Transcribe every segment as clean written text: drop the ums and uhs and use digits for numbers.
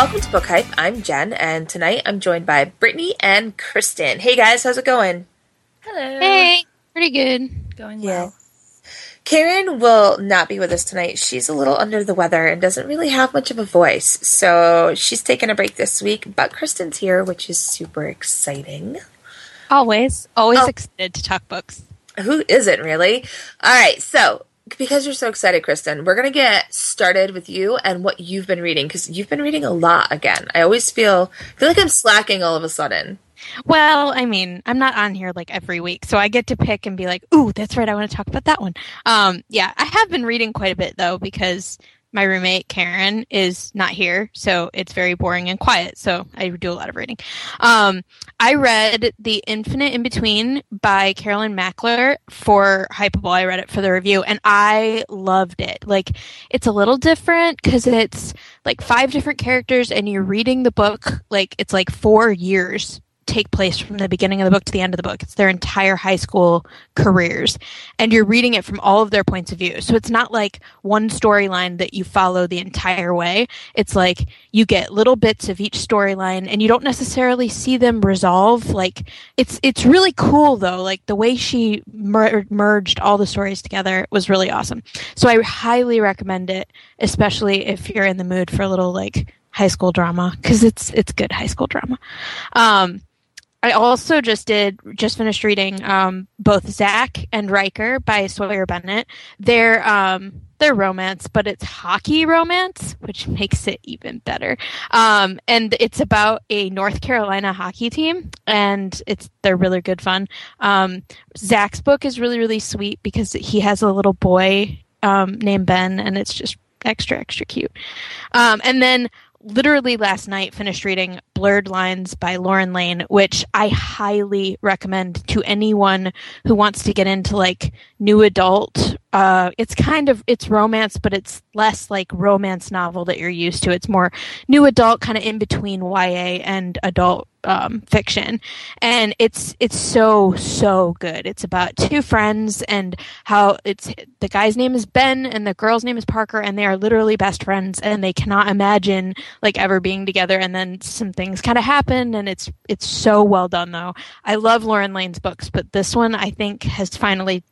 Welcome to Book Hype. I'm Jen, and tonight I'm joined by Brittany and Kristen. Hey guys, how's it going? Hello. Hey, pretty good. Going well. Karen will not be with us tonight. She's a little under the weather and doesn't really have much of a voice, so she's taking a break this week, but Kristen's here, which is super exciting. Always excited to talk books. Who isn't, really? All right, so because you're so excited, Kristen, we're going to get started with you and what you've been reading, because you've been reading a lot again. I always feel like I'm slacking all of a sudden. Well, I mean, I'm not on here like every week, so I get to pick and be like, ooh, that's right, I want to talk about that one. Yeah, I have been reading quite a bit, though, because my roommate, Karen, is not here, so it's very boring and quiet, so I do a lot of reading. I read The Infinite in Between by Carolyn Mackler for Hypable. I read it for the review, and I loved it. Like, it's a little different because it's like 5 different characters, and you're reading the book, like, it's like 4 years take place from the beginning of the book to the end of the book. It's their entire high school careers, and you're reading it from all of their points of view. So it's not like one storyline that you follow the entire way. It's like you get little bits of each storyline, and you don't necessarily see them resolve. Like it's really cool though. Like the way she merged all the stories together was really awesome. So I highly recommend it, especially if you're in the mood for a little like high school drama, because it's good high school drama. I also just finished reading both Zack and Riker by Sawyer Bennett. They're romance, but it's hockey romance, which makes it even better. And it's about a North Carolina hockey team, and they're really good fun. Zack's book is really, really sweet because he has a little boy named Ben, and it's just extra cute. And then literally last night finished reading Blurred Lines by Lauren Lane, which I highly recommend to anyone who wants to get into like new adult. It's romance, but it's less like romance novel that you're used to. It's more new adult, kind of in between YA and adult fiction, and it's so good. It's about 2 friends and how the guy's name is Ben and the girl's name is Parker, and they are literally best friends, and they cannot imagine like ever being together, and then some things kind of happen, and it's so well done though. I love Lauren Lane's books, but this one I think has finally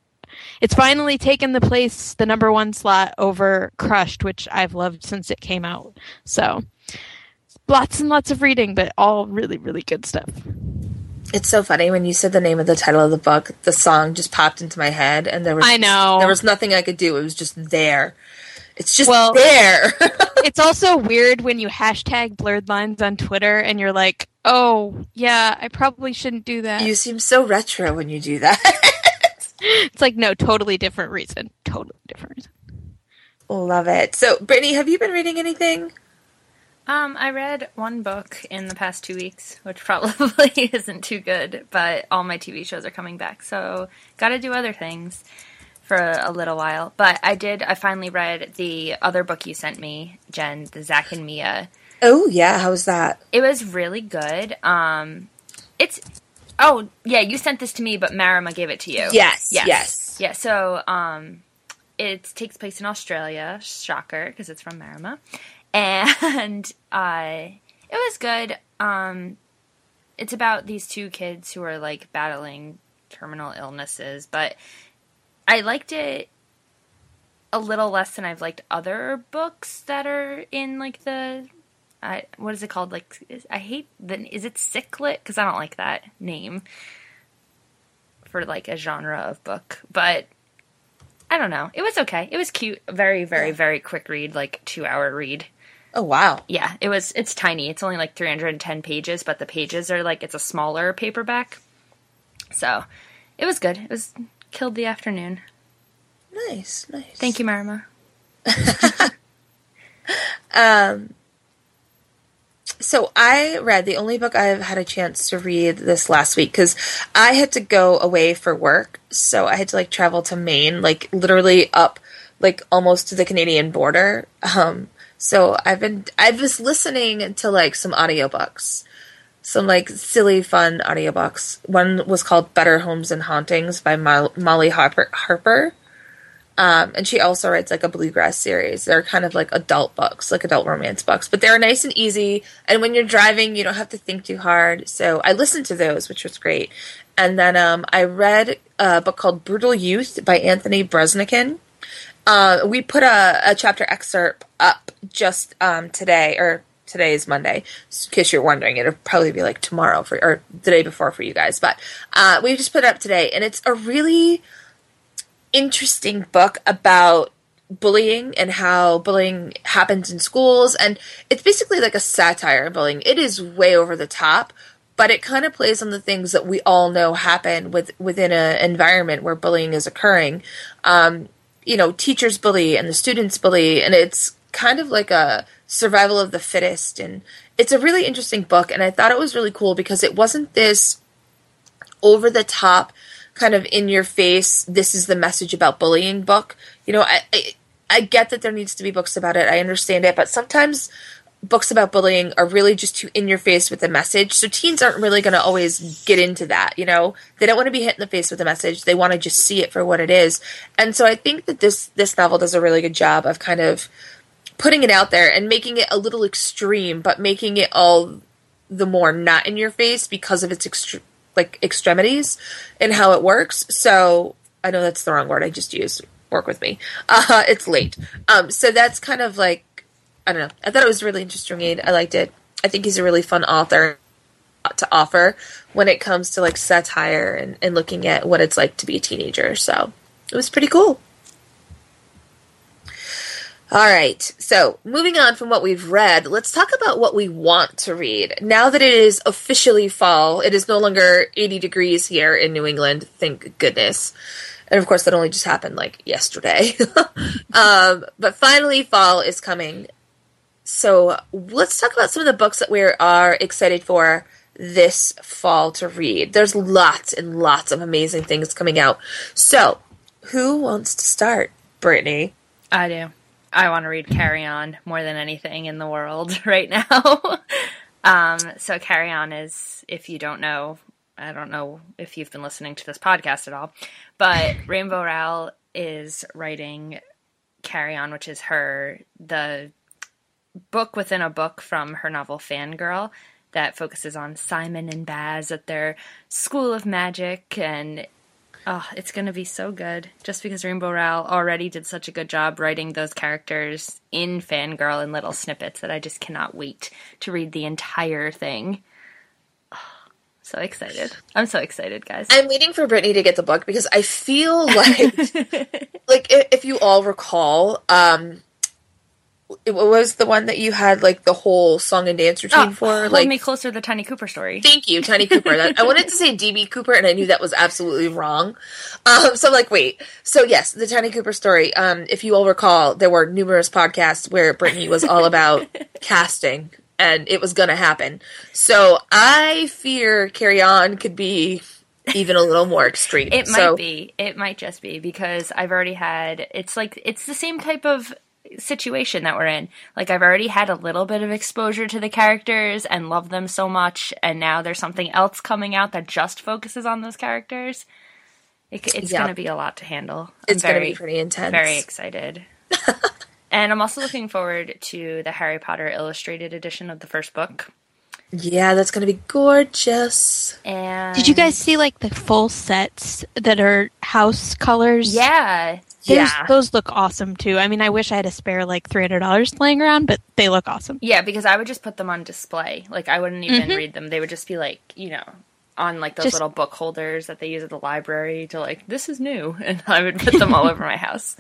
taken the #1 slot over Crushed, which I've loved since it came out. So lots and lots of reading, but all really, really good stuff. It's so funny when you said the name of the title of the book, the song just popped into my head, and there was nothing I could do. It was just there. It's just there. It's also weird when you hashtag Blurred Lines on Twitter and you're like, oh, yeah, I probably shouldn't do that. You seem so retro when you do that. It's like, no, totally different reason. Love it. So, Brittany, have you been reading anything? I read one book in the past 2 weeks, which probably isn't too good, but all my TV shows are coming back, so gotta do other things for a little while. But I finally read the other book you sent me, Jen, the Zack and Mia. Oh, yeah, how was that? It was really good. You sent this to me, but Marima gave it to you. Yes. Yeah, so it takes place in Australia, shocker, because it's from Marima. And it was good. It's about these 2 kids who are like battling terminal illnesses, but I liked it a little less than I've liked other books that are in like what is it called? Like, is it Cyclit? Because I don't like that name for like a genre of book, but I don't know. It was okay. It was cute. Very, very, very quick read, like 2-hour read. Oh, wow. Yeah, it's tiny. It's only like 310 pages, but the pages are like, it's a smaller paperback. So, it was good. It killed the afternoon. Nice. Thank you, Marima. So I read the only book I've had a chance to read this last week, because I had to go away for work, so I had to like travel to Maine, like literally up like almost to the Canadian border. So I was listening to like some audiobooks, some like silly fun audiobooks. One was called Better Homes and Hauntings by Molly Harper. And she also writes like a bluegrass series. They're kind of like adult books, like adult romance books, but they're nice and easy. And when you're driving, you don't have to think too hard. So I listened to those, which was great. And then I read a book called Brutal Youth by Anthony Breznican. We put a chapter excerpt up just today, or today is Monday, in case you're wondering. It'll probably be like tomorrow or the day before for you guys. But we just put it up today, and it's a really interesting book about bullying and how bullying happens in schools. And it's basically like a satire of bullying. It is way over the top, but it kind of plays on the things that we all know happen within an environment where bullying is occurring. Teachers bully and the students bully, and it's kind of like a survival of the fittest. And it's a really interesting book, and I thought it was really cool because it wasn't this over the top kind of in your face, this is the message about bullying book. I get that there needs to be books about it. I understand it, but sometimes books about bullying are really just too in your face with the message. So teens aren't really going to always get into that. They don't want to be hit in the face with a message. They want to just see it for what it is. And so I think that this novel does a really good job of kind of putting it out there and making it a little extreme, but making it all the more not in your face because of its extremities and how it works. So I know that's the wrong word I just used. Work with me. It's late. So that's kind of like, I don't know. I thought it was a really interesting read. I liked it. I think he's a really fun author to offer when it comes to like satire and looking at what it's like to be a teenager. So it was pretty cool. All right. So moving on from what we've read, let's talk about what we want to read. Now that it is officially fall, it is no longer 80 degrees here in New England. Thank goodness. And of course that only just happened like yesterday. But finally fall is coming. So let's talk about some of the books that we are excited for this fall to read. There's lots and lots of amazing things coming out. So who wants to start? Brittany? I do. I want to read Carry On more than anything in the world right now. So Carry On is, if you don't know, I don't know if you've been listening to this podcast at all, but Rainbow Rowell is writing Carry On, which is the book within a book from her novel Fangirl that focuses on Simon and Baz at their school of magic, and it's going to be so good just because Rainbow Rowell already did such a good job writing those characters in Fangirl in little snippets that I just cannot wait to read the entire thing. So excited. I'm so excited, guys. I'm waiting for Brittany to get the book because I feel like if you all recall, it was the one that you had like the whole song and dance routine for. Hold Me Closer, the Tiny Cooper story. Thank you, Tiny Cooper. I wanted to say DB Cooper, and I knew that was absolutely wrong. So I'm like, wait. So yes, the Tiny Cooper story. If you all recall, there were numerous podcasts where Brittany was all about casting, and it was going to happen. So I fear Carry On could be even a little more extreme. It might be. It might just be because I've already had. It's the same type of situation that we're in. Like, I've already had a little bit of exposure to the characters and love them so much, and now there's something else coming out that just focuses on those characters. It's going to be a lot to handle. It's going to be pretty intense. Very excited. And I'm also looking forward to the Harry Potter illustrated edition of the first book. Yeah, that's going to be gorgeous. And did you guys see like the full sets that are house colors? Yeah. Those look awesome too. I mean, I wish I had a spare like $300 laying around, but they look awesome. Yeah, because I would just put them on display. Like, I wouldn't even read them. They would just be like, on like those little book holders that they use at the library to like, this is new. And I would put them all over my house.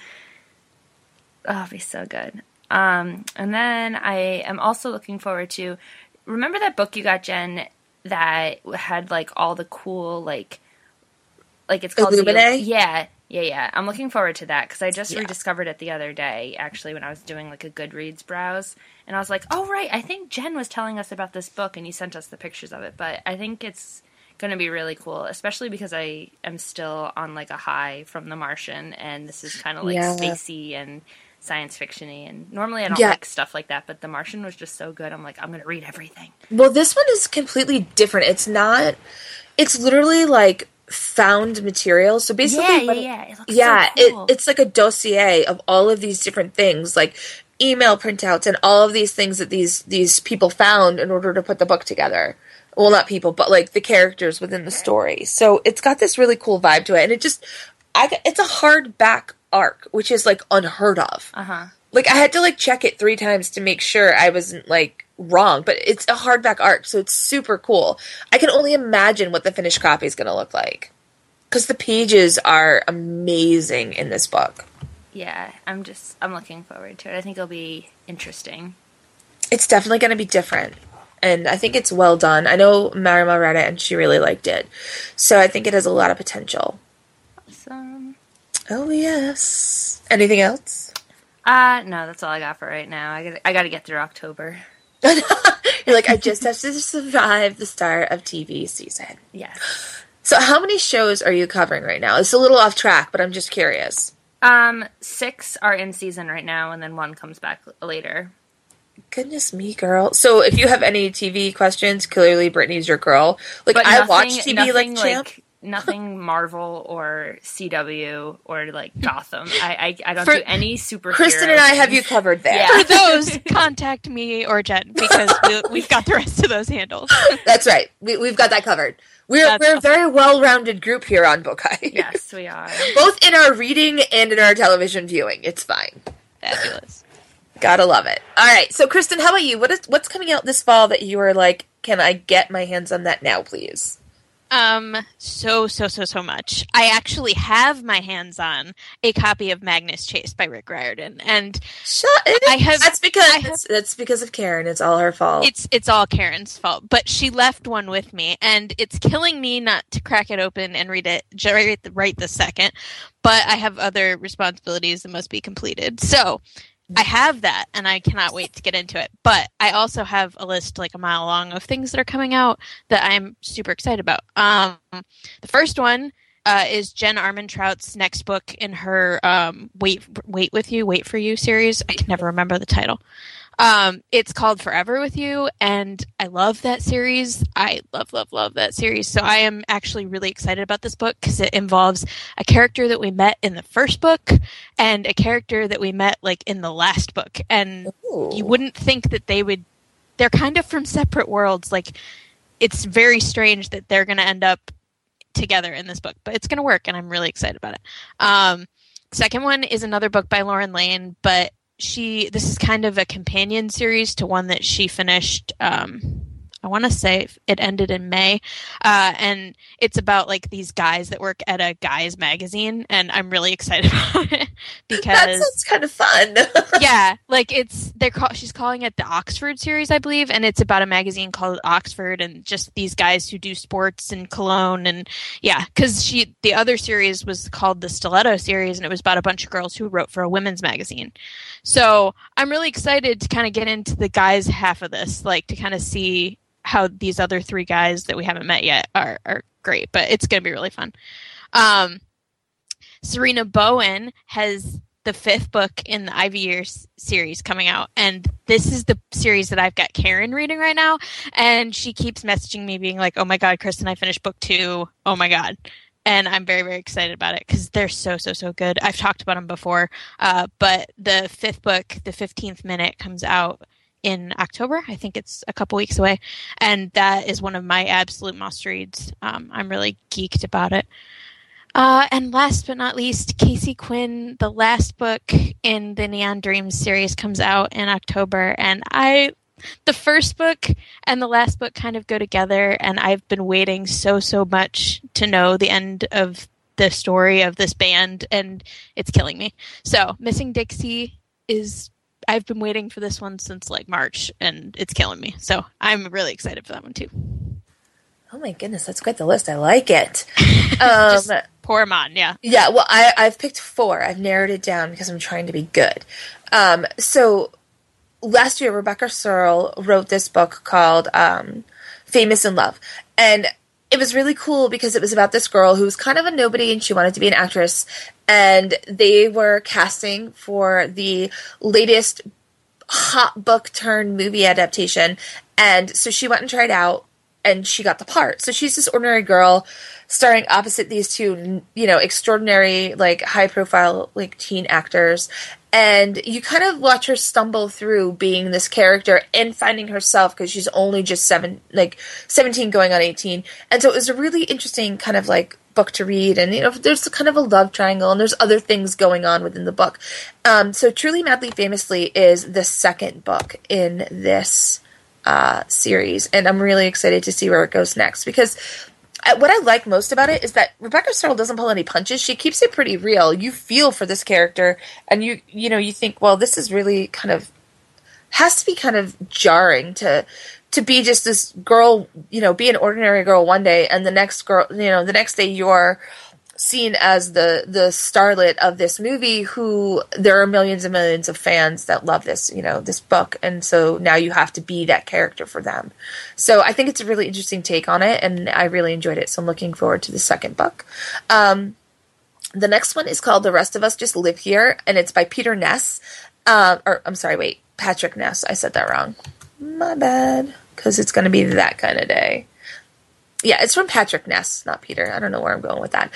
Oh, it'd be so good. And then I am also looking forward to, remember that book you got, Jen, that had like all the cool, like it's called Illuminae? Yeah. I'm looking forward to that because I just rediscovered it the other day, actually, when I was doing like a Goodreads browse. And I was like, oh, right, I think Jen was telling us about this book and you sent us the pictures of it. But I think it's going to be really cool, especially because I am still on like a high from The Martian. And this is kind of like spacey and science fiction-y. And normally I don't like stuff like that, but The Martian was just so good. I'm like, I'm going to read everything. Well, this one is completely different. It's literally like found material. So basically, Yeah. It looks so cool. it's like a dossier of all of these different things, like email printouts and all of these things that these people found in order to put the book together. Well, not people, but like the characters within the story. So it's got this really cool vibe to it, and it's a hardback arc, which is like unheard of. Like I had to like check it 3 times to make sure I wasn't like wrong, but it's a hardback arc, so it's super cool. I can only imagine what the finished copy is going to look like, because the pages are amazing in this book. Yeah, I'm looking forward to it. I think it'll be interesting. It's definitely going to be different, and I think it's well done. I know Marima read it and she really liked it, so I think it has a lot of potential. Awesome. Oh yes. Anything else? No, that's all I got for right now. I got to get through October. You're like, I just have to survive the start of TV season. Yes. So how many shows are you covering right now? It's a little off track, but I'm just curious. 6 are in season right now, and then 1 comes back later. Goodness me, girl. So if you have any TV questions, clearly Brittany's your girl. Like, But I watch TV like champ. Nothing Marvel or CW or like Gotham. I don't do any superhero. Kristen and I have you covered there. Yeah. For those, contact me or Jen, because we've got the rest of those handles. That's right. We've got that covered. We're a very well-rounded group here on Bookai. Yes, we are. Both in our reading and in our television viewing. It's fine. Fabulous. Gotta love it. All right. So, Kristen, how about you? What's coming out this fall that you are like, can I get my hands on that now, please? So much. I actually have my hands on a copy of Magnus Chase by Rick Riordan, and That's because of Karen. It's all her fault. It's all Karen's fault, but she left one with me, and it's killing me not to crack it open and read it right this second. But I have other responsibilities that must be completed, so I have that, and I cannot wait to get into it. But I also have a list like a mile long of things that are coming out that I'm super excited about. The first one is Jen Armentrout's next book in her Wait for You series. I can never remember the title. It's called Forever with You, and I love that series. I love that series. So I am actually really excited about this book because it involves a character that we met in the first book and a character that we met like in the last book. And you wouldn't think that they're kind of from separate worlds. Like, it's very strange that they're going to end up together in this book, but it's going to work, and I'm really excited about it. Second one is another book by Lauren Lane, but this is kind of a companion series to one that she finished. I want to say it ended in May, and it's about like these guys that work at a guys magazine, and I'm really excited about it because that sounds kind of fun. Yeah, like she's calling it the Oxford series, I believe, and it's about a magazine called Oxford, and just these guys who do sports and Cologne, and yeah, because the other series was called the Stiletto series, and it was about a bunch of girls who wrote for a women's magazine. So I'm really excited to kind of get into the guys half of this, like to kind of see how these other 3 guys that we haven't met yet are great, but it's going to be really fun. Serena Bowen has the 5th book in the Ivy Years series coming out, and this is the series that I've got Karen reading right now, and she keeps messaging me being like, oh my god, Kristen, I finished book 2, oh my god. And I'm very, very excited about it because they're so good. I've talked about them before, but the 5th book, The 15th Minute, comes out in October. I think it's a couple weeks away, and that is one of my absolute must reads. I'm really geeked about it. And last but not least, Casey Quinn, the last book in the Neon Dreams series, comes out in October, and the first book and the last book kind of go together, and I've been waiting so much to know the end of the story of this band, and it's killing me. So Missing Dixie I've been waiting for this one since like March, and it's killing me. So I'm really excited for that one too. Oh my goodness, that's quite the list. I like it. Just pour them on, yeah. Yeah, well, I've picked 4. I've narrowed it down because I'm trying to be good. So last year, Rebecca Searle wrote this book called Famous in Love. And it was really cool because it was about this girl who was kind of a nobody and she wanted to be an actress. And they were casting for the latest hot book turned movie adaptation. And so she went and tried out and she got the part. So she's this ordinary girl starring opposite these two, extraordinary, like, high-profile, like, teen actors. And you kind of watch her stumble through being this character and finding herself because she's only just 17 going on 18. And so it was a really interesting kind of, like, book to read. And, there's kind of a love triangle and there's other things going on within the book. So Truly Madly Famously is the second book in this series. And I'm really excited to see where it goes next because what I like most about it is that Rebecca Serle doesn't pull any punches. She keeps it pretty real. You feel for this character, and you think, well, this is really has to be kind of jarring to be just this girl, be an ordinary girl one day, and the next day you're seen as the starlet of this movie who there are millions and millions of fans that love this, this book. And so now you have to be that character for them. So I think it's a really interesting take on it and I really enjoyed it. So I'm looking forward to the second book. The next one is called The Rest of Us Just Live Here and it's by Peter Ness. Patrick Ness. I said that wrong. My bad. Because it's going to be that kind of day. Yeah, it's from Patrick Ness, not Peter. I don't know where I'm going with that.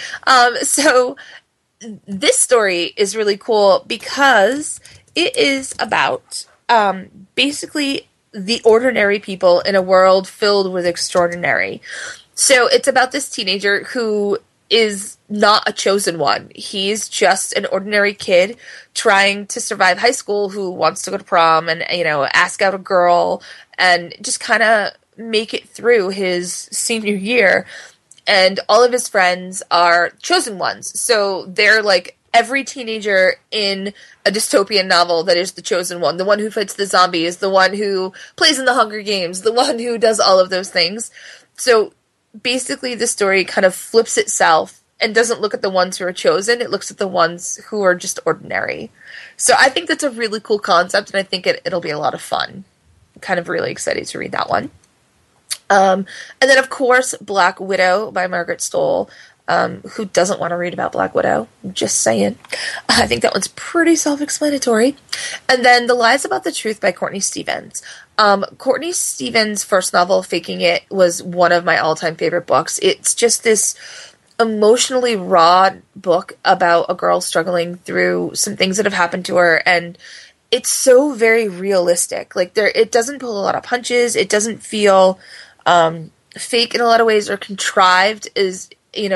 So this story is really cool because it is about basically the ordinary people in a world filled with extraordinary. So it's about this teenager who is not a chosen one. He's just an ordinary kid trying to survive high school who wants to go to prom and, ask out a girl and just kind of make it through his senior year, and all of his friends are chosen ones. So they're like every teenager in a dystopian novel that is the chosen one, the one who fights the zombies, the one who plays in the Hunger Games, the one who does all of those things. So basically the story kind of flips itself and doesn't look at the ones who are chosen, it looks at the ones who are just ordinary. So I think that's a really cool concept, and I think it'll be a lot of fun. I'm kind of really excited to read that one. And then, of course, Black Widow by Margaret Stohl. Who doesn't want to read about Black Widow? Just saying. I think that one's pretty self-explanatory. And then The Lies About the Truth by Courtney Stevens. Courtney Stevens' first novel, Faking It, was one of my all-time favorite books. It's just this emotionally raw book about a girl struggling through some things that have happened to her, and it's so very realistic. Like, it doesn't pull a lot of punches. It doesn't feel fake in a lot of ways or contrived is,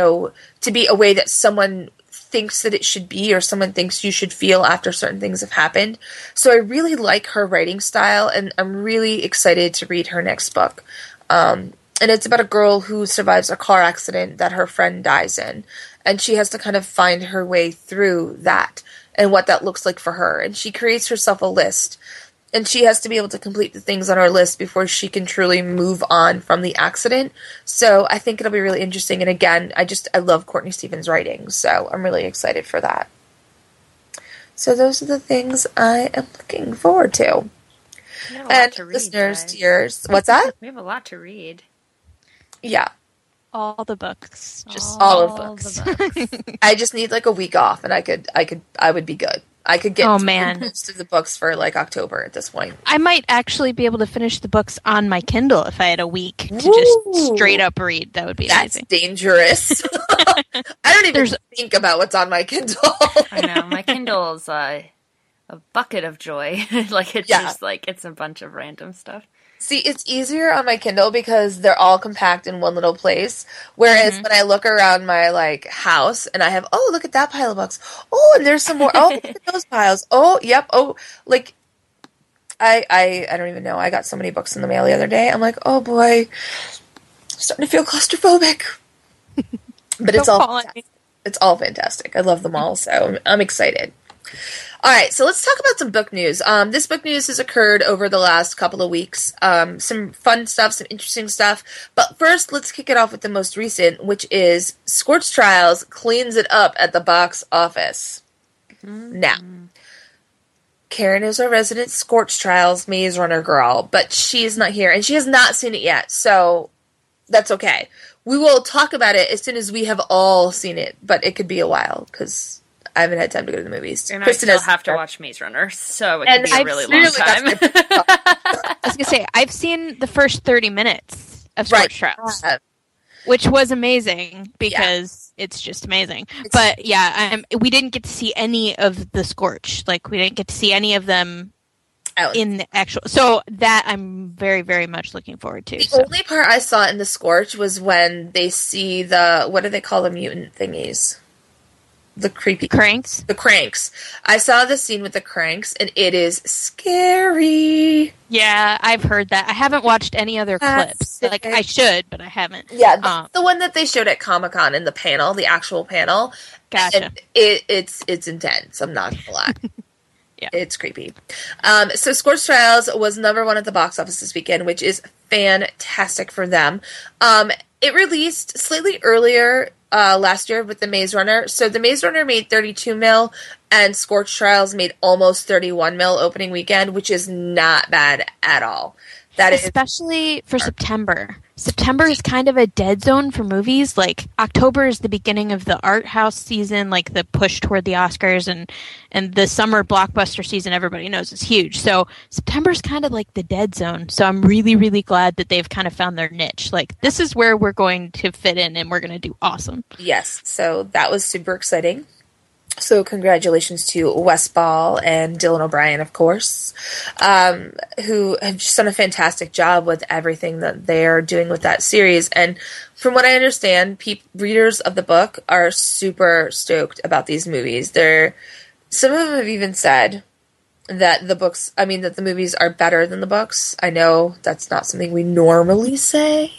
to be a way that someone thinks that it should be or someone thinks you should feel after certain things have happened. So I really like her writing style, and I'm really excited to read her next book. And it's about a girl who survives a car accident that her friend dies in, and she has to kind of find her way through that and what that looks like for her. And she creates herself a list, and she has to be able to complete the things on her list before she can truly move on from the accident. So I think it'll be really interesting. And again, I love Courtney Stevens' writing, so I'm really excited for that. So those are the things I am looking forward to. And to read, listeners, guys. dears, what's that? We have a lot to read. Yeah. All the books. Just all of books. I just need like a week off, and I would be good. I could get most of the books for like October at this point. I might actually be able to finish the books on my Kindle if I had a week to just straight up read. That would be amazing. That's dangerous. I don't even think about what's on my Kindle. I know. My Kindle's a bucket of joy. Just like it's a bunch of random stuff. See, it's easier on my Kindle because they're all compact in one little place. Whereas when I look around my like house and I have, oh, look at that pile of books. Oh, and there's some more. Oh, look at those piles. Oh, yep. Oh, like I don't even know. I got so many books in the mail the other day. I'm like, oh boy, I'm starting to feel claustrophobic. But it's all fantastic. I love them all, so I'm excited. All right, so let's talk about some book news. This book news has occurred over the last couple of weeks. Some fun stuff, some interesting stuff. But first, let's kick it off with the most recent, which is Scorched Trials cleans it up at the box office. Now, Karen is our resident Scorched Trials Maze Runner girl, but she is not here, and she has not seen it yet, so that's okay. We will talk about it as soon as we have all seen it, but it could be a while, because I haven't had time to go to the movies. And Kristen I still have to watch Maze Runner, so it could be a really long time. I was going to say, I've seen the first 30 minutes, of Scorched Trials, which was amazing because it's just amazing. But yeah, we didn't get to see any of the Scorch. Like, we didn't get to see any of them in the actual. So that I'm very, very much looking forward to. The only part I saw in the Scorch was when they see what do they call the mutant thingies? The creepy Cranks? The Cranks. I saw the scene with the Cranks, and it is scary. Yeah, I've heard that. I haven't watched any other clips. Like, I should, but I haven't. Yeah, the one that they showed at Comic-Con in the panel, the actual panel. Gotcha. And it's intense. I'm not gonna lie. Yeah. It's creepy. So Scorched Trials was #1 at the box office this weekend, which is fantastic for them. It released slightly earlier last year with The Maze Runner. So The Maze Runner made 32 mil, and Scorched Trials made almost 31 mil opening weekend, which is not bad at all. Especially for September. September is kind of a dead zone for movies. Like, October is the beginning of the art house season, like the push toward the Oscars, and the summer blockbuster season, everybody knows, is huge. So September is kind of like the dead zone. So I'm really, really glad that they've kind of found their niche. Like, this is where we're going to fit in, and we're going to do awesome. Yes, so that was super exciting. So congratulations to Wes Ball and Dylan O'Brien, of course, who have just done a fantastic job with everything that they're doing with that series. And from what I understand, readers of the book are super stoked about these movies. Some of them have even said that that the movies are better than the books. I know that's not something we normally say.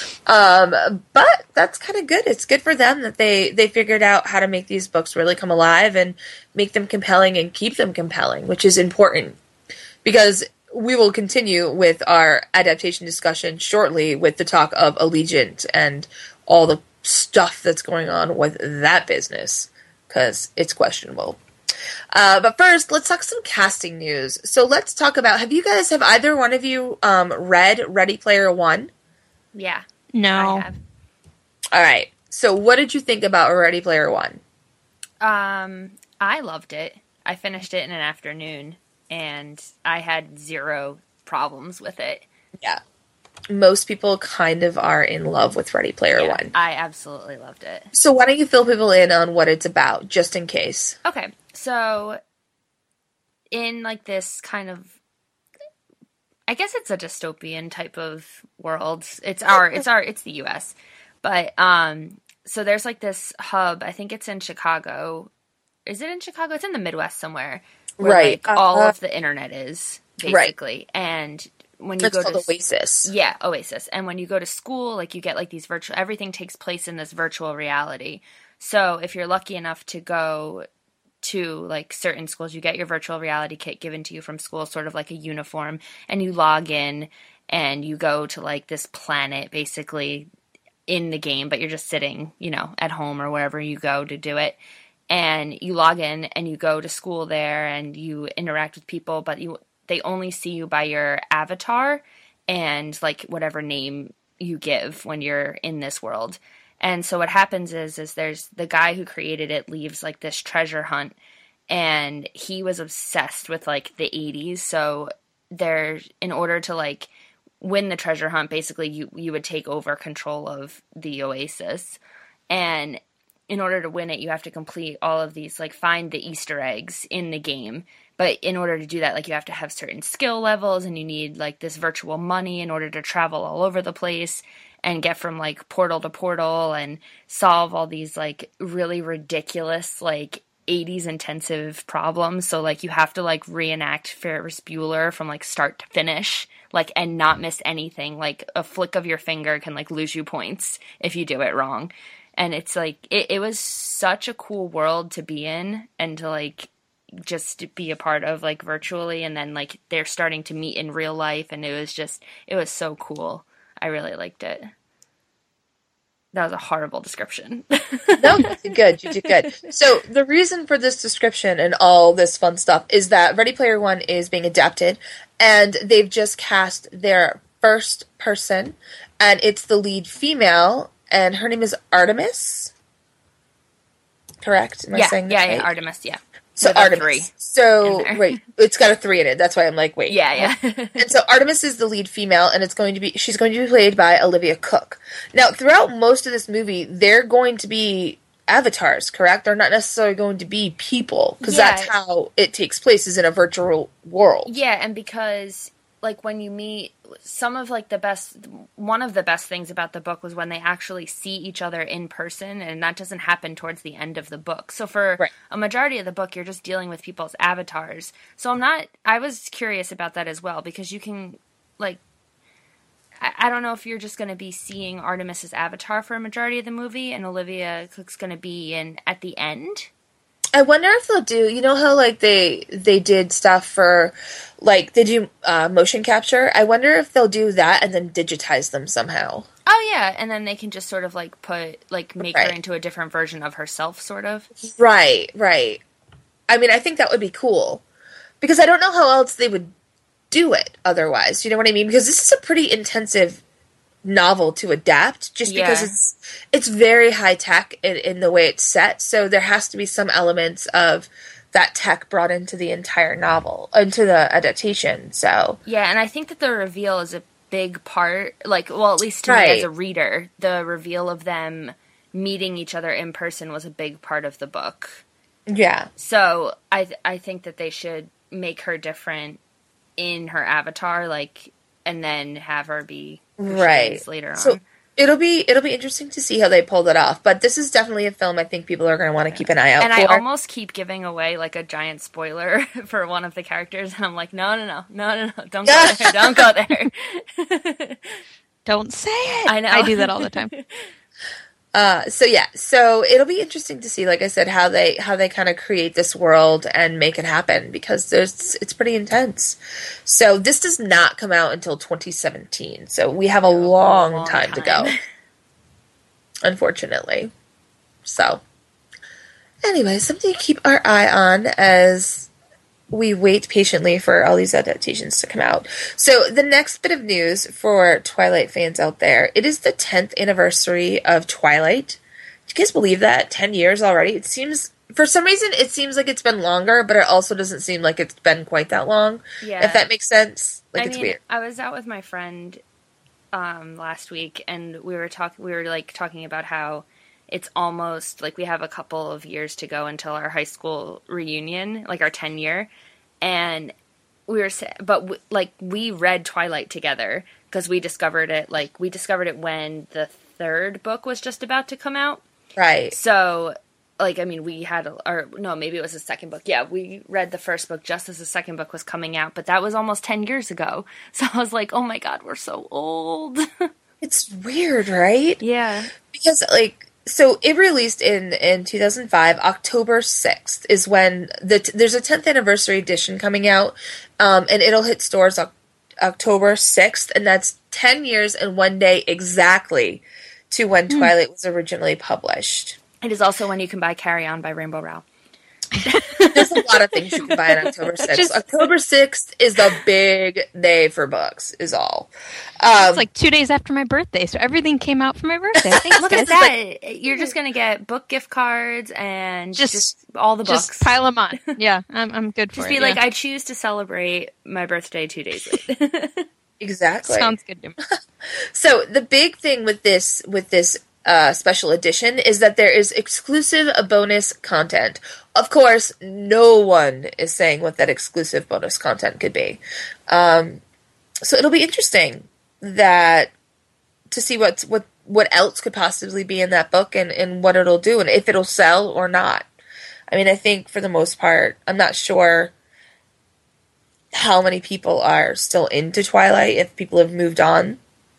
But that's kind of good. It's good for them that they figured out how to make these books really come alive and make them compelling and keep them compelling, which is important, because we will continue with our adaptation discussion shortly with the talk of Allegiant and all the stuff that's going on with that business, because it's questionable. But first, let's talk some casting news. So let's talk about, have either one of you read Ready Player One? Yeah. No. I have. All right. So what did you think about Ready Player One? I loved it. I finished it in an afternoon, and I had zero problems with it. Yeah. Most people kind of are in love with Ready Player One. I absolutely loved it. So why don't you fill people in on what it's about, just in case? Okay. So, in like this kind of, I guess it's a dystopian type of world. It's the US. But, so there's like this hub, I think it's in Chicago. Is it in Chicago? It's in the Midwest somewhere. Where, right. Like, all of the internet is, basically. Right. And when you go to Oasis. Yeah, Oasis. And when you go to school, like, you get like these everything takes place in this virtual reality. So if you're lucky enough to go to like certain schools, you get your virtual reality kit given to you from school, sort of like a uniform, and you log in and you go to like this planet basically in the game, but you're just sitting, at home or wherever you go to do it. And you log in and you go to school there and you interact with people, but they only see you by your avatar and like whatever name you give when you're in this world. And so what happens is there's the guy who created it leaves like this treasure hunt, and he was obsessed with like the 80s. So in order to like win the treasure hunt, basically you would take over control of the Oasis. And in order to win it, you have to complete all of these, like find the Easter eggs in the game. But in order to do that, like you have to have certain skill levels, and you need like this virtual money in order to travel all over the place and get from like portal to portal and solve all these like really ridiculous like 80s intensive problems. So like you have to like reenact Ferris Bueller from like start to finish, like, and not miss anything. Like a flick of your finger can like lose you points if you do it wrong. And it's like it was such a cool world to be in, and to like just to be a part of like virtually, and then like they're starting to meet in real life, and it was so cool. I really liked it. That was a horrible description. No, you did good. You did good. So the reason for this description and all this fun stuff is that Ready Player One is being adapted, and they've just cast their first person, and it's the lead female, and her name is Artemis. Correct? Am I saying that right? Yeah, Artemis, yeah. So With a Artemis. 3 So in there. right, it's got a 3 in it. That's why I'm like, wait. Yeah. And so Artemis is the lead female, and she's going to be played by Olivia Cooke. Now, throughout most of this movie, they're going to be avatars, correct? They're not necessarily going to be people, because that's how it takes place, is in a virtual world. Yeah, and because like when you meet one of the best things about the book was when they actually see each other in person, and that doesn't happen towards the end of the book. So for a majority of the book, you're just dealing with people's avatars. So I was curious about that as well, because you can, like, I don't know if you're just going to be seeing Artemis's avatar for a majority of the movie, and Olivia Cooke's going to be in at the end. I wonder if they'll do, you know how, like, they did stuff for, like, they do motion capture? I wonder if they'll do that and then digitize them somehow. Oh, yeah, and then they can just sort of, like, make her into a different version of herself, sort of. Right. I mean, I think that would be cool. Because I don't know how else they would do it otherwise, you know what I mean? Because this is a pretty intensive novel to adapt, just because it's very high tech in the way it's set, so there has to be some elements of that tech brought into the entire novel, into the adaptation. So yeah, and I think that the reveal is a big part, like, well, at least to me as a reader, the reveal of them meeting each other in person was a big part of the book. Yeah. So I think that they should make her different in her avatar, like, and then have her be who she is later on. So it'll be interesting to see how they pull that off. But this is definitely a film I think people are going to want to keep an eye out for. And I almost keep giving away, like, a giant spoiler for one of the characters, and I'm like, no, don't go there, don't go there. Don't say it. I know. I do that all the time. So it'll be interesting to see, like I said, how they kind of create this world and make it happen, because it's pretty intense. So this does not come out until 2017, so we have a long time to go, unfortunately. So anyway, something to keep our eye on as we wait patiently for all these adaptations to come out. So the next bit of news for Twilight fans out there, it is the 10th anniversary of Twilight. Do you guys believe that? 10 years already? It seems, for some reason, it seems like it's been longer, but it also doesn't seem like it's been quite that long. Yeah. If that makes sense. Like, it's weird. I was out with my friend last week, and we were talking about how it's almost like we have a couple of years to go until our high school reunion, like our 10-year. And we read Twilight together because we discovered it when the third book was just about to come out. Right. So, like, I mean, maybe it was the second book. Yeah, we read the first book just as the second book was coming out, but that was almost 10 years ago. So I was like, oh my God, we're so old. It's weird, right? Yeah. Because, like, so it released in 2005, October 6th is when there's a 10th anniversary edition coming out, and it'll hit stores October 6th, and that's 10 years and 1 day exactly to when Twilight was originally published. It is also when you can buy Carry On by Rainbow Rowell. There's a lot of things you can buy on October 6th. October 6th is the big day for books, is all. It's like 2 days after my birthday, so everything came out for my birthday. Thanks, Look at that. You're just going to get book gift cards and just all the books. Just pile them on. Yeah, I'm good for it. Just be like, I choose to celebrate my birthday 2 days late. Exactly. Sounds good to me. So the big thing with this special edition is that there is exclusive bonus content. Of course, no one is saying what that exclusive bonus content could be. So it'll be interesting to see what else could possibly be in that book and what it'll do and if it'll sell or not. I mean, I think for the most part, I'm not sure how many people are still into Twilight, if people have moved on,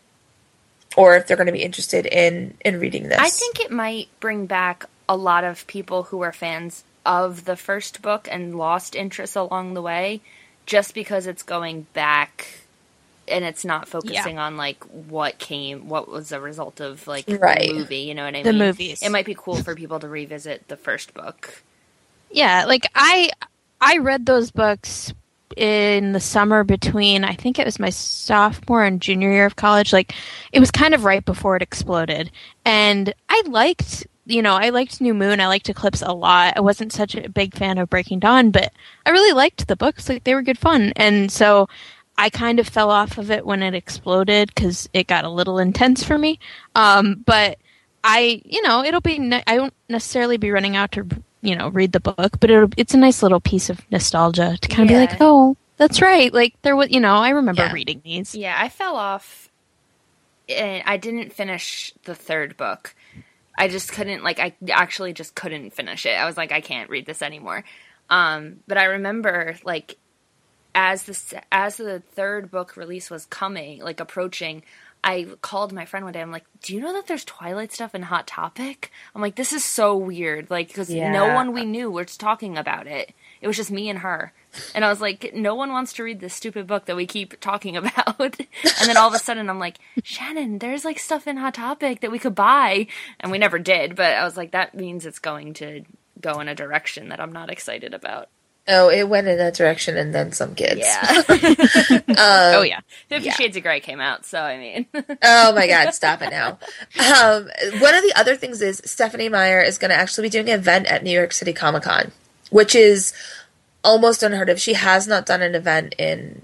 or if they're going to be interested in reading this. I think it might bring back a lot of people who are fans of the first book and lost interest along the way, just because it's going back and it's not focusing on, like, what was a result of, like, the movie, you know what I mean? The movies. It might be cool for people to revisit the first book. Yeah, like, I read those books in the summer between, I think it was my sophomore and junior year of college. Like, it was kind of right before it exploded. And I liked I liked New Moon. I liked Eclipse a lot. I wasn't such a big fan of Breaking Dawn, but I really liked the books. Like, they were good fun. And so I kind of fell off of it when it exploded because it got a little intense for me. But it'll be, I won't necessarily be running out to, read the book, but it's a nice little piece of nostalgia to kind of be like, oh, that's right. Like, there was, I remember reading these. Yeah, I fell off and I didn't finish the third book. I just couldn't, I actually just couldn't finish it. I was like, I can't read this anymore. But I remember, as the third book release was coming, approaching, I called my friend one day. I'm like, do you know that there's Twilight stuff in Hot Topic? I'm like, this is so weird. Because no one we knew was talking about it. It was just me and her. And I was like, no one wants to read this stupid book that we keep talking about. And then all of a sudden I'm like, Shannon, there's stuff in Hot Topic that we could buy. And we never did. But I was like, that means it's going to go in a direction that I'm not excited about. Oh, it went in that direction and then some kids. Yeah. Oh, yeah. 50 Shades of Grey came out, so I mean. Oh, my God. Stop it now. One of the other things is Stephenie Meyer is going to actually be doing an event at New York City Comic Con, which is almost unheard of. She has not done an event in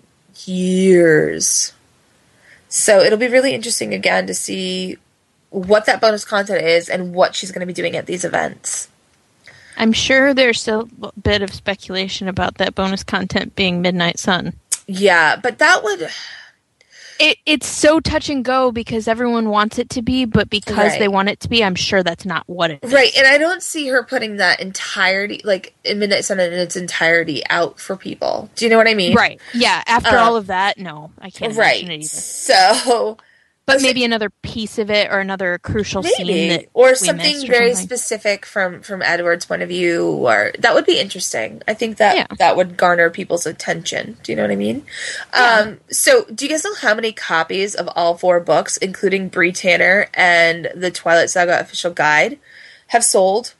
years. So it'll be really interesting, again, to see what that bonus content is and what she's going to be doing at these events. I'm sure there's still a bit of speculation about that bonus content being Midnight Sun. Yeah, but that would... It's so touch and go because everyone wants it to be, but because they want it to be, I'm sure that's not what it is. Right, and I don't see her putting that entirety, in Midnight Sun in its entirety out for people. Do you know what I mean? Right, yeah. After all of that, no, I can't imagine it either. So... But maybe another piece of it or another crucial scene that or something very specific from Edward's point of view, or that would be interesting. I think that would garner people's attention. Do you know what I mean? Yeah. So do you guys know how many copies of all 4 books, including Bree Tanner and the Twilight Saga official guide, have sold?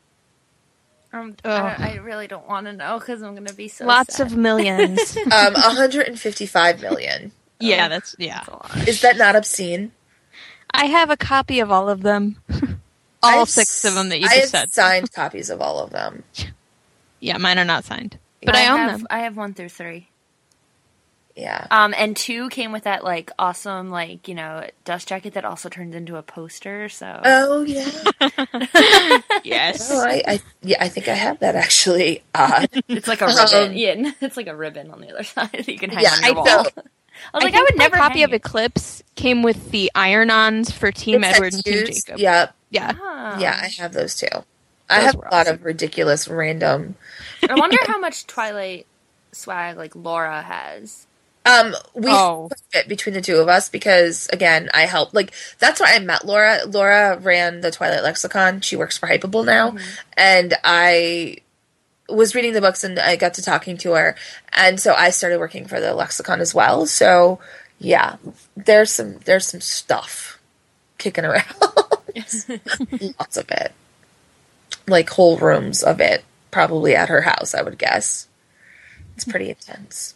I really don't want to know because I'm going to be so lots sad. Of millions. 155 million. Yeah, that's a lot. Is that not obscene? I have a copy of all of them. All 6 of them that you just said. I have signed copies of all of them. Yeah, mine are not signed. But I own them. I have 1 through 3. Yeah. And 2 came with that, awesome, dust jacket that also turns into a poster, so... Oh, yeah. Yes. Oh, I think I have that, actually. It's like a ribbon. Yeah, it's like a ribbon on the other side that you can hang on your wall. I was like, I would never. My copy of Eclipse came with the iron-ons for Team Edward and Team Jacob. Yep. Yeah. Oh. Yeah, I have those too. I have a lot of ridiculous, random. I wonder how much Twilight swag Laura has. We fit between the two of us because, again, I help. That's why I met Laura. Laura ran the Twilight Lexicon. She works for Hypable now, and I was reading the books and I got to talking to her, and so I started working for the lexicon as well. So yeah, there's some stuff kicking around. Lots of it, whole rooms of it, probably at her house, I would guess. It's pretty intense.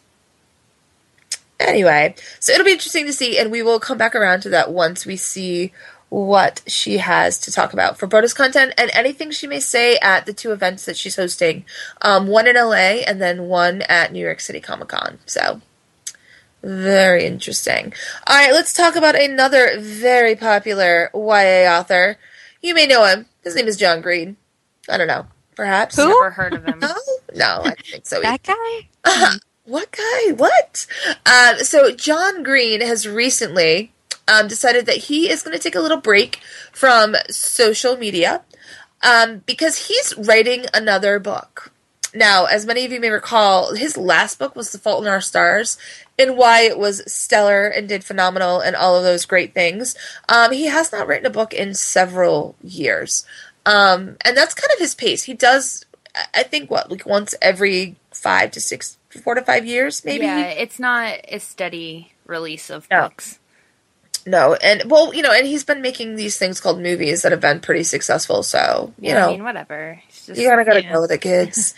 Anyway, so it'll be interesting to see, and we will come back around to that once we see what she has to talk about for bonus content and anything she may say at the 2 events that she's hosting. One in LA and then one at New York City Comic Con. So, very interesting. All right, let's talk about another very popular YA author. You may know him. His name is John Green. I don't know. Perhaps. Who? Never heard of him. No, I don't think so. That guy? What guy? What? So John Green has recently decided that he is going to take a little break from social media because he's writing another book. Now, as many of you may recall, his last book was The Fault in Our Stars, and why it was stellar and did phenomenal and all of those great things. He has not written a book in several years. And that's kind of his pace. He does, I think, once every 4 to 5 years, maybe? Yeah, it's not a steady release of books. No, and and he's been making these things called movies that have been pretty successful. So I mean, whatever. You gotta go with it, kids.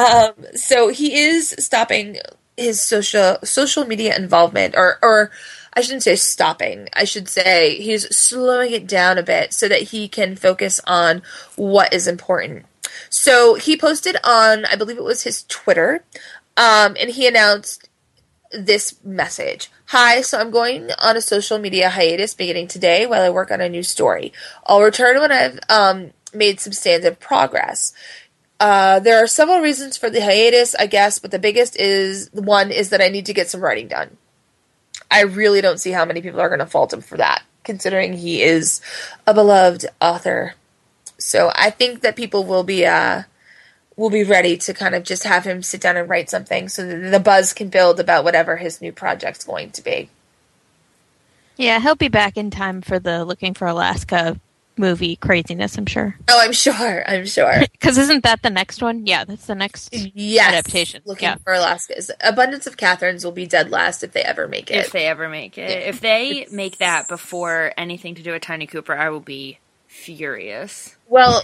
So he is stopping his social media involvement, or I shouldn't say stopping. I should say he's slowing it down a bit so that he can focus on what is important. So he posted on, I believe it was his Twitter, and he announced this message. Hi, so I'm going on a social media hiatus beginning today while I work on a new story. I'll return when I've made substantive progress. There are several reasons for the hiatus, I guess, but the biggest one is that I need to get some writing done. I really don't see how many people are going to fault him for that, considering he is a beloved author. So I think that people will be ready to kind of just have him sit down and write something so that the buzz can build about whatever his new project's going to be. Yeah, he'll be back in time for the Looking for Alaska movie craziness, I'm sure. Oh, I'm sure. Because isn't that the next one? Yeah, that's the next adaptation. Looking for Alaska. Abundance of Catherines will be dead last if they ever make it. If they ever make it. If they make that before anything to do with Tiny Cooper, I will be furious. Well,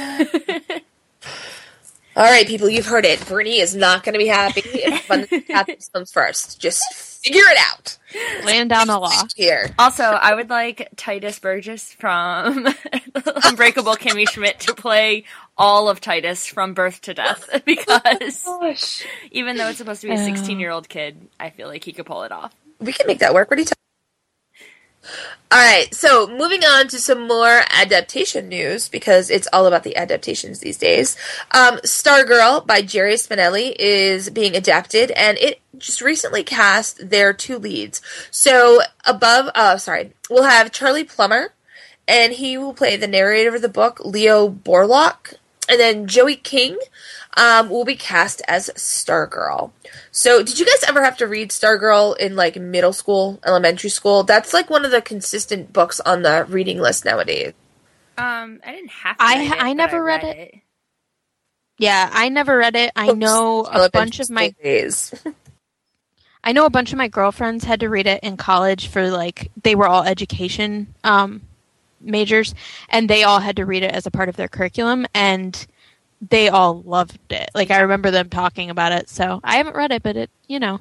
all right, people, you've heard it. Brittany is not going to be happy if Abundance of Catherines comes first. Just figure it out. Laying down the law. Here. Also, I would like Titus Burgess from Unbreakable Kimmy Schmidt to play all of Titus from birth to death, because even though it's supposed to be a 16-year-old kid, I feel like he could pull it off. We can make that work. What are you talking? Alright, so moving on to some more adaptation news, because it's all about the adaptations these days. Stargirl by Jerry Spinelli is being adapted, and it just recently cast their 2 leads. So we'll have Charlie Plummer, and he will play the narrator of the book, Leo Borlock, and then Joey King will be cast as Stargirl. So, did you guys ever have to read Stargirl in, like, middle school, elementary school? That's, like, one of the consistent books on the reading list nowadays. I didn't have to read it, I never read it. Yeah, I never read it. I know a bunch of my girlfriends had to read it in college for, like, they were all education majors, and they all had to read it as a part of their curriculum, and they all loved it. Like, I remember them talking about it. So I haven't read it, but it,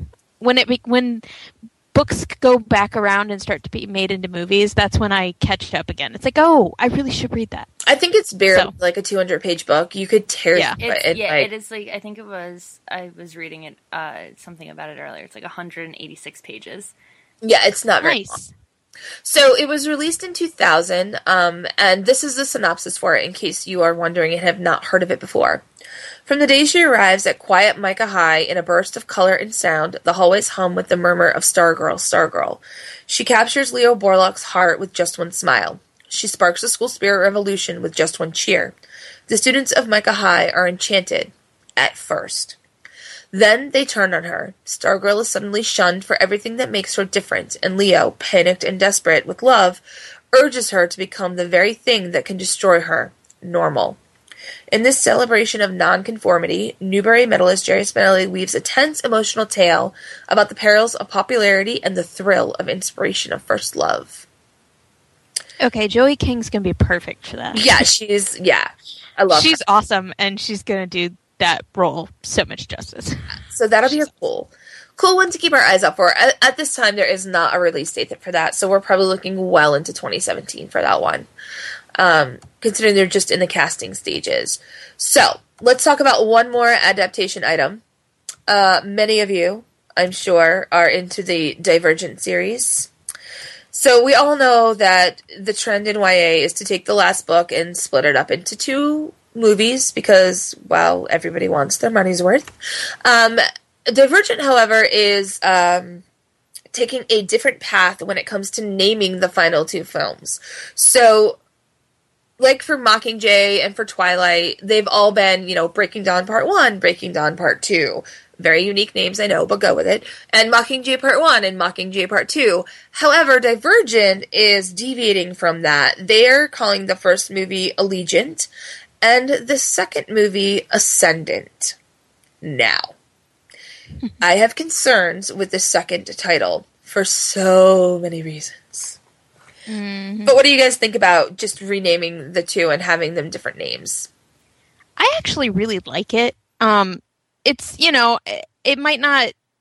when books go back around and start to be made into movies, that's when I catch up again. It's like, oh, I really should read that. I think it's barely like a 200-page book. You could tear through it. It is like, I think it was, I was reading it, something about it earlier. It's like 186 pages. Yeah, it's not very long. So it was released in 2000, and this is the synopsis for it in case you are wondering and have not heard of it before. From the day she arrives at quiet Micah High in a burst of color and sound, the hallways hum with the murmur of Stargirl, Stargirl. She captures Leo Borlock's heart with just one smile. She sparks a school spirit revolution with just one cheer. The students of Micah High are enchanted, at first. Then they turn on her. Stargirl is suddenly shunned for everything that makes her different, and Leo, panicked and desperate with love, urges her to become the very thing that can destroy her, normal. In this celebration of nonconformity, Newbery medalist Jerry Spinelli weaves a tense emotional tale about the perils of popularity and the thrill of inspiration of first love. Okay, Joey King's gonna be perfect for that. Yeah, I love her. She's awesome, and she's gonna do that role so much justice. So that'll be a cool one to keep our eyes out for. At this time, there is not a release date for that, so we're probably looking well into 2017 for that one, considering they're just in the casting stages. So let's talk about one more adaptation item. Many of you, I'm sure, are into the Divergent series. So we all know that the trend in YA is to take the last book and split it up into 2 movies because, well, everybody wants their money's worth. Divergent, however, is taking a different path when it comes to naming the final 2 films. So, like for Mockingjay and for Twilight, they've all been, Breaking Dawn Part 1, Breaking Dawn Part 2. Very unique names, I know, but go with it. And Mockingjay Part 1 and Mockingjay Part 2. However, Divergent is deviating from that. They're calling the first movie Allegiant, and the second movie, Ascendant. Now, I have concerns with the second title for so many reasons. Mm-hmm. But what do you guys think about just renaming the 2 and having them different names? I actually really like it. It's, it might not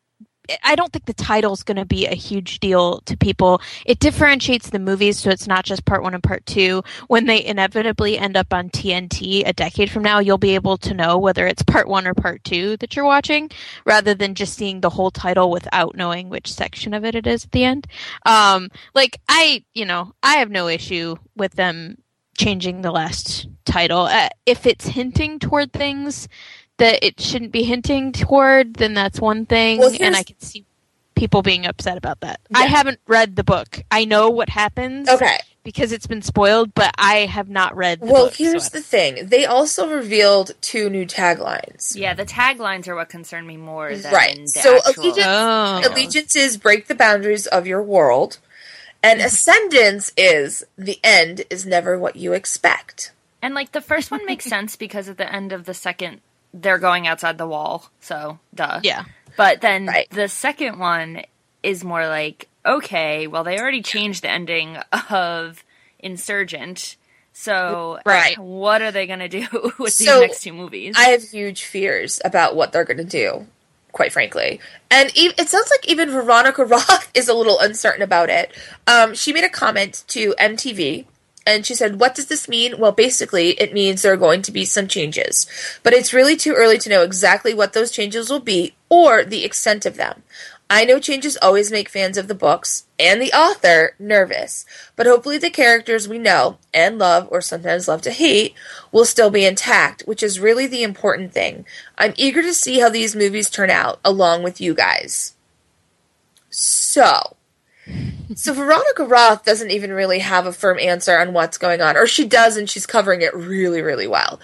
I don't think the title's going to be a huge deal to people. It differentiates the movies, so it's not just part 1 and part 2. When they inevitably end up on TNT a decade from now, you'll be able to know whether it's part 1 or part 2 that you're watching, rather than just seeing the whole title without knowing which section of it is at the end. I have no issue with them changing the last title. If it's hinting toward things that it shouldn't be hinting toward, then that's one thing, and I can see people being upset about that. Yeah. I haven't read the book. I know what happens because it's been spoiled, but I have not read the book. Well, here's the thing. They also revealed 2 new taglines. Yeah, the taglines are what concern me more than the so actual... Allegiance is break the boundaries of your world, and Ascendance is the end is never what you expect. And, like, the first one makes sense because at the end of the second... they're going outside the wall, so duh. Yeah. But then the second one is more like, okay, well, they already changed the ending of Insurgent, so what are they going to do with these next 2 movies? I have huge fears about what they're going to do, quite frankly. And it sounds like even Veronica Roth is a little uncertain about it. She made a comment to MTV, and she said, what does this mean? Well, basically, it means there are going to be some changes. But it's really too early to know exactly what those changes will be or the extent of them. I know changes always make fans of the books and the author nervous, but hopefully the characters we know and love, or sometimes love to hate, will still be intact, which is really the important thing. I'm eager to see how these movies turn out, along with you guys. So Veronica Roth doesn't even really have a firm answer on what's going on. Or she does, and she's covering it really, really well.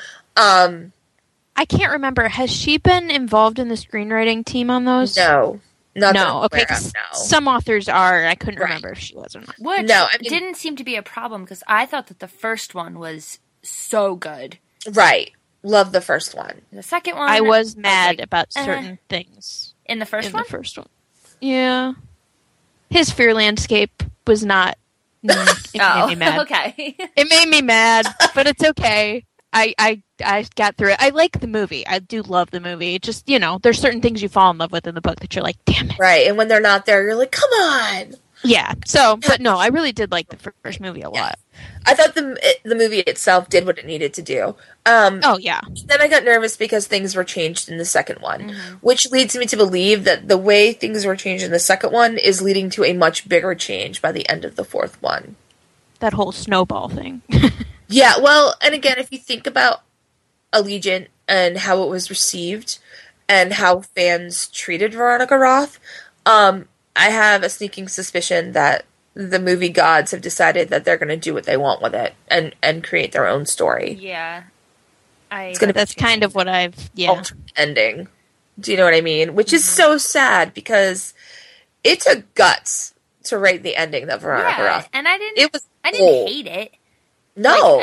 I can't remember. Has she been involved in the screenwriting team on those? No. No. Okay, some authors are. I couldn't remember if she was or not. Which didn't seem to be a problem, because I thought that the first one was so good. Right. Love the first one. The second one... I was mad about certain things. In the first one? In the first one. Yeah. His fear landscape was not... It made me mad. Okay. It made me mad, but it's okay. I got through it. I like the movie. I do love the movie. It just, there's certain things you fall in love with in the book that you're like, damn it. Right, and when they're not there, you're like, come on! Yeah, so, but no, I really did like the first movie a lot. I thought the movie itself did what it needed to do. Oh, yeah. Then I got nervous because things were changed in the second one, which leads me to believe that the way things were changed in the second one is leading to a much bigger change by the end of the fourth one. That whole snowball thing. Yeah, well, and again, if you think about Allegiant and how it was received and how fans treated Veronica Roth, I have a sneaking suspicion that the movie gods have decided that they're going to do what they want with it and create their own story. Yeah. That's kind of what alternate ending. Do you know what I mean? Which is so sad because it took guts to write the ending that Veronica Roth. And I didn't hate it. No.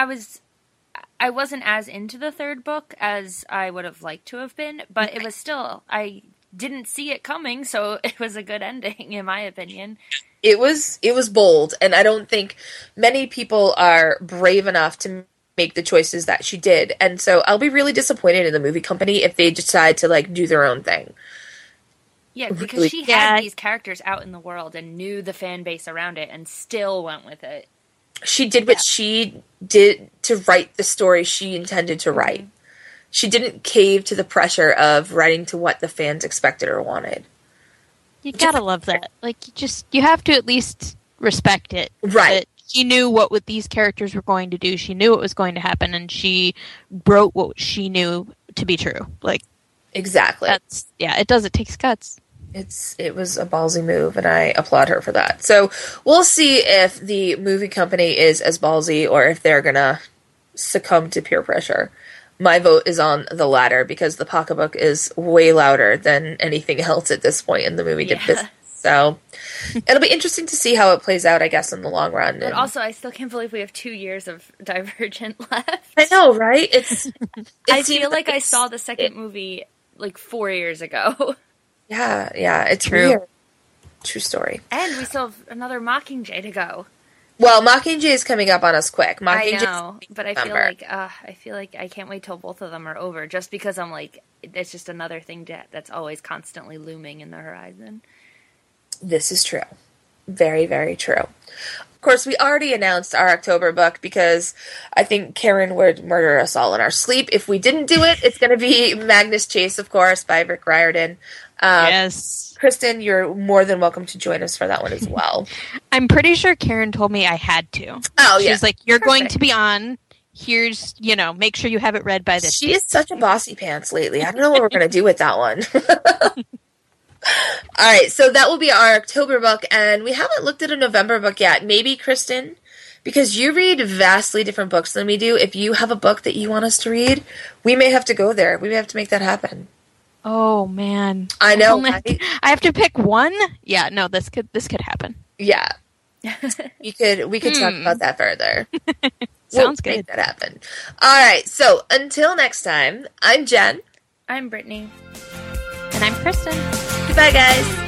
I wasn't as into the third book as I would have liked to have been, but it was still, I didn't see it coming, so it was a good ending, in my opinion. It was bold, and I don't think many people are brave enough to make the choices that she did, and so I'll be really disappointed in the movie company if they decide to, do their own thing. Yeah, because she had these characters out in the world and knew the fan base around it and still went with it. She did what she did to write the story she intended to write. She didn't cave to the pressure of writing to what the fans expected or wanted. You gotta love that. You have to at least respect it. Right. That she knew what these characters were going to do. She knew what was going to happen, and she wrote what she knew to be true. Exactly. It takes guts. It was a ballsy move, and I applaud her for that. So we'll see if the movie company is as ballsy or if they're gonna succumb to peer pressure. My vote is on the latter because the pocketbook is way louder than anything else at this point in the movie business. So it'll be interesting to see how it plays out, I guess, in the long run. But also, I still can't believe we have 2 years of Divergent left. I know, right? I feel like I saw the second movie 4 years ago. Yeah, it's true. Weird. True story. And we still have another Mockingjay to go. Well, Mockingjay is coming up on us quick. I know, but I feel like I can't wait till both of them are over. Just because I'm like, it's just another thing that's always constantly looming in the horizon. This is true. Very, very true. Of course, we already announced our October book because I think Karen would murder us all in our sleep. If we didn't do it, it's going to be Magnus Chase, of course, by Rick Riordan. Yes. Kristen, you're more than welcome to join us for that one as well. I'm pretty sure Karen told me I had to. Oh, yeah. She's like, you're going to be on. Here's, make sure you have it read by this. She is such a bossy pants lately. I don't know what we're going to do with that one. All right, so that will be our October book, and we haven't looked at a November book yet. Maybe, Kristen, because you read vastly different books than we do, if you have a book that you want us to read, we may have to go there. We may have to make that happen. Oh, man. I know, right? I have to pick one? Yeah, no, this could happen. Yeah. We could talk about that further. Sounds good. Make that happen. All right, so until next time, I'm Jen. I'm Brittany. And I'm Kristen. Goodbye, guys.